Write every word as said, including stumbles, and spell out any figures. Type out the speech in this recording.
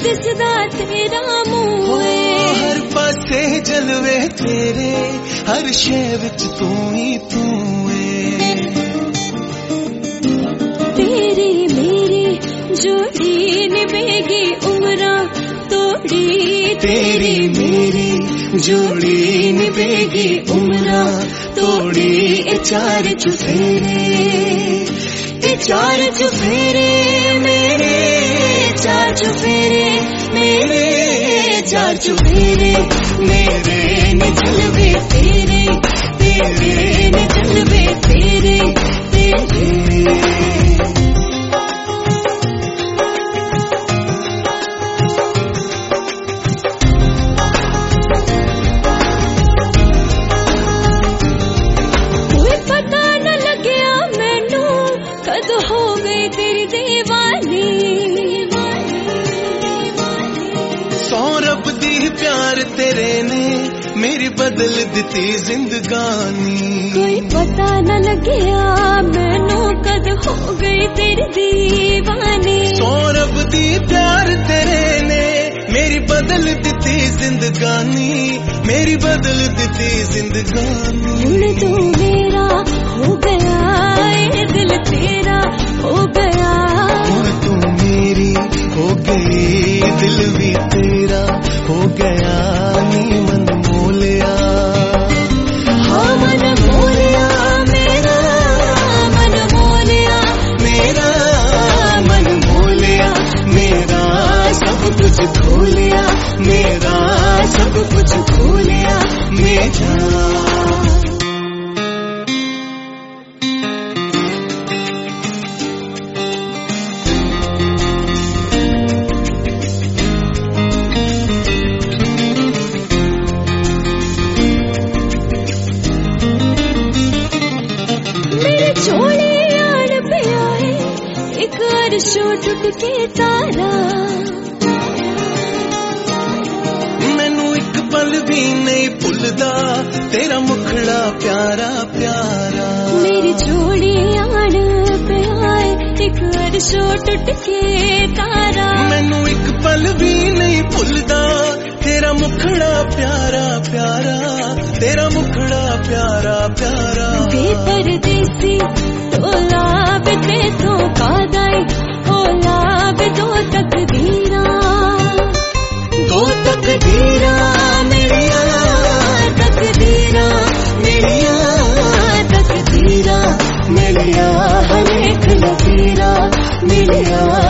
दिसदा तेरा मुंह हर पासे जलवे तेरे हर शे विच तू ही तू है तेरी मेरी जोड़ी निभेगी उम्रा तोड़ी तेरी मेरी जोड़ी निभेगी उम्रा तोड़ी ए चार चुफेरे ए चार चुफेरे मेरे चार चुफेरे मेरे चार चुफेरे मेरे ने जलवे तेरे तेरे ने जलवे तेरे तेरे सौरभ दी प्यार तेरे ने मेरी बदल दिती जिंदगानी कोई पता न लगिया मैनू कद हो गई तेरी दीवानी सौरभ दी प्यार तेरे ने मेरी बदल दिती जिंदगानी मेरी बदल दिती जिंदगानी हुण तू मेरा हो गया ए दिल तेरा हो गया हुण तू मेरी हो गई दिल भी तेरा हो गया नी मन मोलिया हाँ मन मोलिया मेरा मन मोलिया मेरा मन मोलिया मेरा सब कुछ खोलिया मेरा सब कुछ खोलिया मेरा अर्शों टुट के तारा मैनू एक पल भी नहीं भुलदा तेरा मुखड़ा प्यारा प्यारा मेरी जोड़ी आन पे आए एक अर्शों टुट के तारा मैनू एक पल भी नहीं भुलदा तेरा मुखड़ा प्यारा प्यारा तेरा मुखड़ा प्यारा प्यारा बेपरदेसी तोला बिते तो कादाई होला बे दो तकदीरा दो तकदीरा मेरिया तकदीरा मेरिया तकदीरा मेरिया हर एक लकीरा मेरिया